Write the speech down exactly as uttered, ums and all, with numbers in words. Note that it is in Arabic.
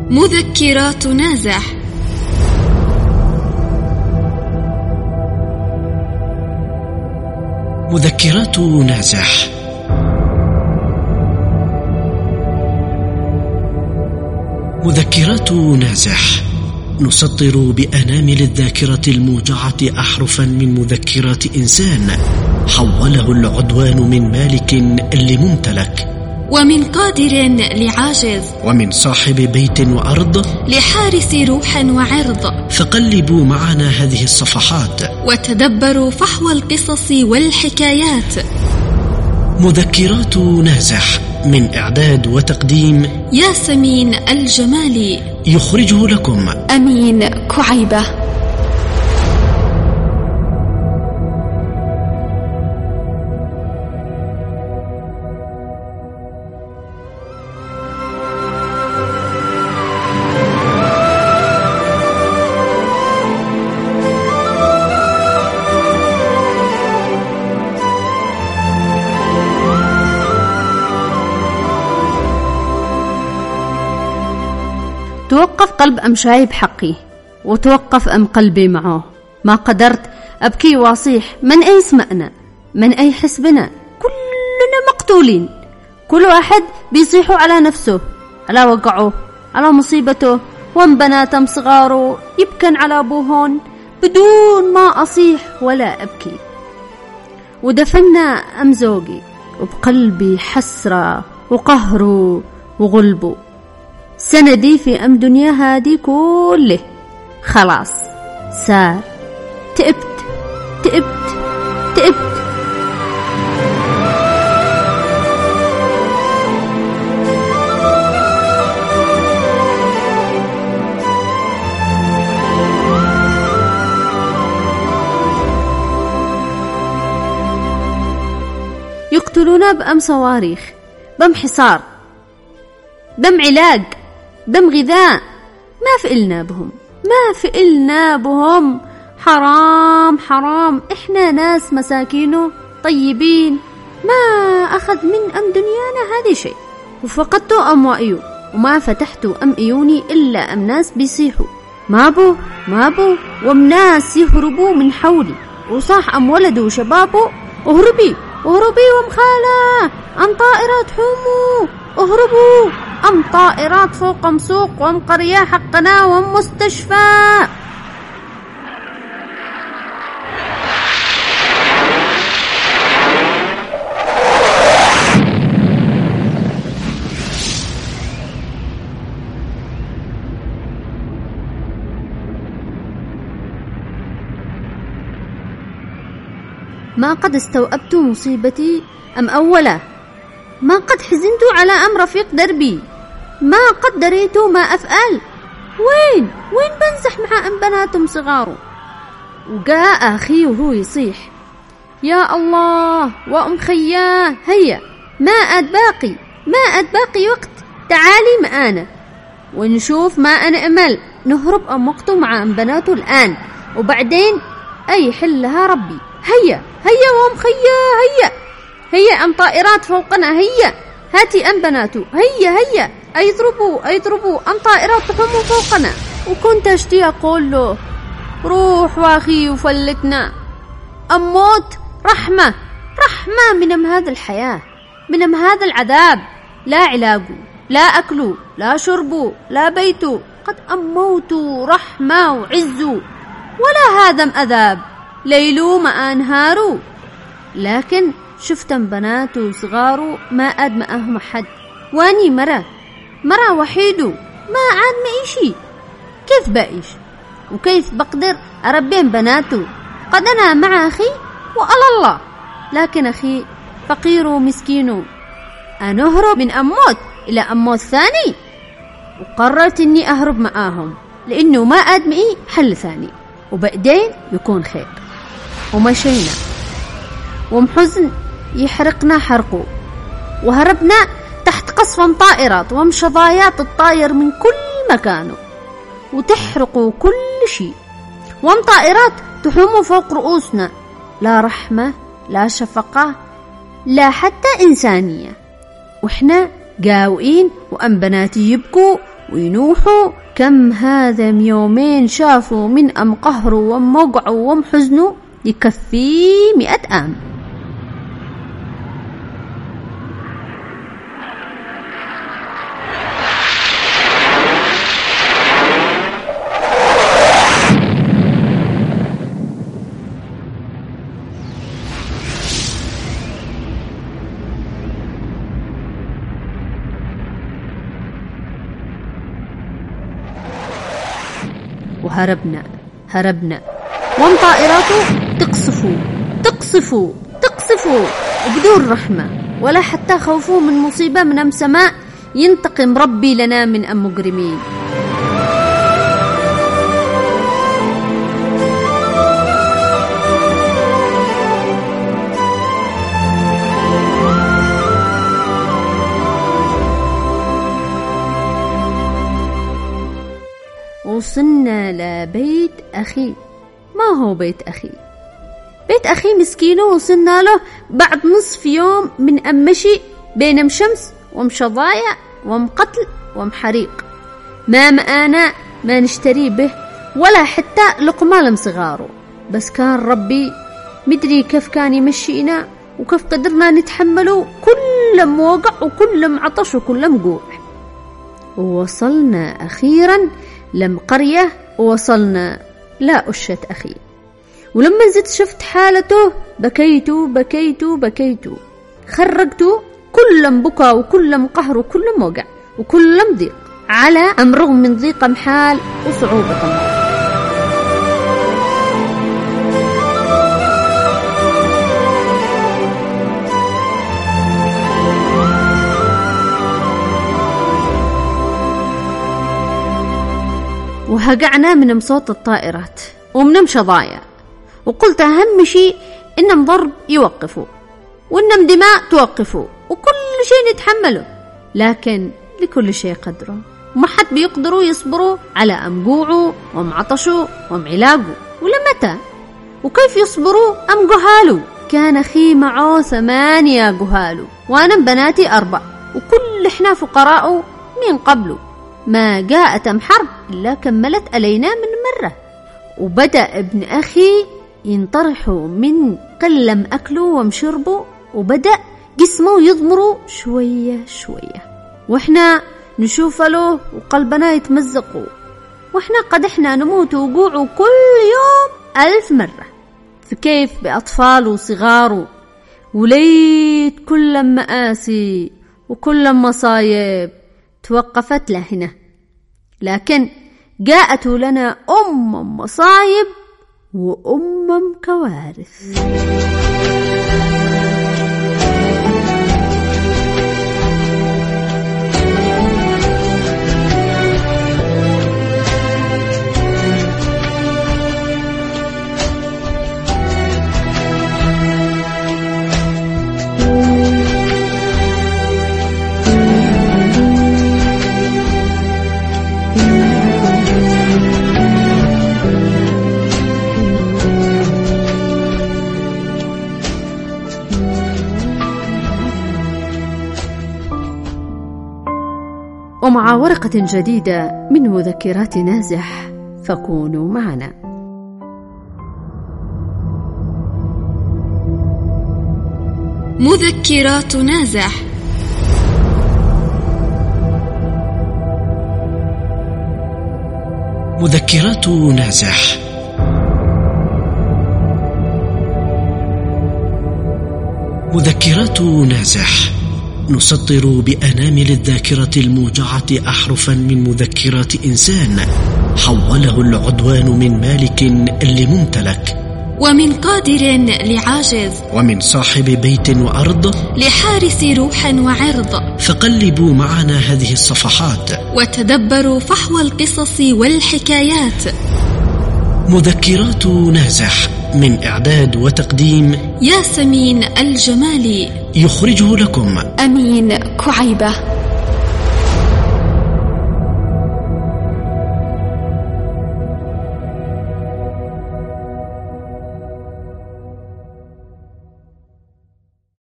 مذكرات نازح. مذكرات نازح. مذكرات نازح. نسطر بأنامل الذاكرة الموجعة أحرفا من مذكرات إنسان حوله العدوان من مالك لممتلك، ومن قادر لعاجز، ومن صاحب بيت وأرض لحارس روح وعرض. فقلبوا معنا هذه الصفحات وتدبروا فحوى القصص والحكايات. مذكرات نازح، من إعداد وتقديم ياسمين الجمالي، يخرجه لكم أمين كعيبة. توقف قلب أم شايب حقي، وتوقف أم قلبي معه. ما قدرت أبكي واصيح، من أي اسمعنا، من أي حسبنا، كلنا مقتولين. كل واحد بيصيحوا على نفسه، على وقعه، على مصيبته. وان بناتم صغاره يبكن على أبوهن بدون ما أصيح ولا أبكي. ودفنا أم زوجي وبقلبي حسرة وقهر وغلبه. سندي في أم دنيا هادي كله خلاص سار. تئبت تئبت تئبت. يقتلونا بأم صواريخ، بأم حصار، بأم علاج، بأم غذاء. ما فئلنا بهم، ما فئلنا بهم. حرام حرام، إحنا ناس مساكينه طيبين، ما أخذ من أم دنيانا هذه شيء. وفقدتوا أم وأيو، وما فتحتوا أم إيوني إلا أم ناس بيصيحوا ما بو ما بو، وأم ناس يهربوا من حولي. وصاح أم ولده وشبابه اهربي اهربي، وأم خالة أم طائرات حوموا اهربوا، أم طائرات فوق أم سوق، وأم قرية حقنا، وأم مستشفى. ما قد استوأبت مصيبتي أم أولا، ما قد حزنت على أم رفيق دربي، ما قد دريت ما أفعل. وين وين بنزح مع أم بناتهم صغاره. وجاء أخي وهو يصيح يا الله وأم خياه، هيا ما أد باقي ما أد باقي وقت، تعالي معانا ونشوف ما أنا أمل. نهرب أم وقته مع أم بناته الآن، وبعدين أي حلها ربي. هيا هيا وأم خياه، هيا هيا أم طائرات فوقنا، هيا هاتي أم بناته، هيا هيا أيضربوا أيضربوا أم طائرات تحموا فوقنا. وكنت أشتي أقول له روح واخي وفلتنا. أم موت رحمة رحمة من أم هذا الحياة، من أم هذا العذاب. لا علاج لا أكل لا شرب لا بيت، قد أم موت رحمة وعز، ولا هذا أم أذاب ليلو ما أنهارو. لكن شفتم بناته وصغاره ما أد معهم أحد، واني مرة مرة وحيدو ما عاد معي شي. كيف بعيش وكيف بقدر أربين بناته؟ قد أنا مع أخي وعلى الله، لكن أخي فقير ومسكين. أنا أهرب من أموت إلى أموت ثاني، وقررت أني أهرب معاهم لأنه ما أد معي حل ثاني، وبعدين يكون خير. ومشينا ومحزن يحرقنا حرقه، وهربنا تحت قصف طائرات ومشظايات الطاير من كل مكانه، وتحرقوا كل شيء. وم طائرات تحوم فوق رؤوسنا، لا رحمة لا شفقة لا حتى إنسانية. وإحنا قاوئين وأم بناتي يبكوا وينوحوا كم هذا يومين شافوا من أم قهروا وم وقعوا وم حزنوا يكفي مئة عام. وهربنا هربنا وم طائراته تقصفوا تقصفوا تقصفوا وبدون رحمة ولا حتى خوفوا من مصيبة من أم سماء ينتقم ربي لنا من أم مجرمين. وصلنا لبيت أخي. ما هو بيت أخي؟ بيت أخي مسكينه وصلنا له بعد نصف يوم من أم مشي بين مشمس ومشضايا ومقتل ومحريق. ما مآنا ما نشتري به ولا حتى لقمة لمصغاره، بس كان ربي مدري كيف كان يمشينا وكيف قدرنا نتحمله كل موقع وكل عطش وكل جوع. ووصلنا أخيرا لم قرية ووصلنا لا أشة أخي. ولما زدت شفت حالته بكيت بكيت بكيت خرجت كل بكى وكل قهر وكل موقع وكل ضيق على أم رغم من ضيق محال وصعوبة الله. وهقعنا من مصوت الطائرات ومن مشضايا، وقلت أهم شيء إنهم ضرب يوقفوا وإنهم دماء توقفوا وكل شيء نتحمله، لكن لكل شيء قدره وما حد بيقدروا يصبروا على أم جوعوا وم عطشوا وم علاقوا. ولمتى وكيف يصبروا أم جهالوا؟ كان أخي معه ثمانية جهالوا وأنا بناتي أربع وكل إحنا فقراء من قبله. ما جاءت أم حرب إلا كملت علينا من مرة. وبدأ ابن أخي ينطرحوا من قلم أكلوا ومشربوا، وبدأ جسمه يضمروا شوية شوية، وإحنا نشوف له وقلبنا يتمزقوا، وإحنا قد إحنا نموت وجوع كل يوم ألف مرة. فكيف بأطفال وصغار؟ وليت كل مآسي وكل مصايب توقفت لهنا، لكن جاءت لنا أم مصايب وأم كوارث. ومع ورقة جديدة من مذكرات نازح، فكونوا معنا. مذكرات نازح. مذكرات نازح. مذكرات نازح نسطر بأنامل الذاكرة الموجعة أحرفا من مذكرات إنسان حوله العدوان من مالك لممتلك، ومن قادر لعاجز، ومن صاحب بيت وأرض لحارس روح وعرض. فقلبوا معنا هذه الصفحات وتدبروا فحوى القصص والحكايات. مذكرات نازح من إعداد وتقديم ياسمين الجمالي، يخرجه لكم أمين كعيبة.